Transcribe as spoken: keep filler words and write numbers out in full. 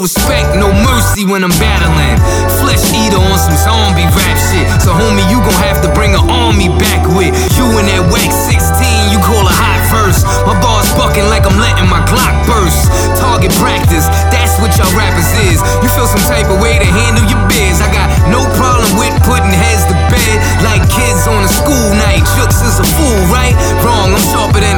respect, no mercy when I'm battling. Flesh eater on some zombie rap shit. So homie, you gon' have to bring an army back with you and that whack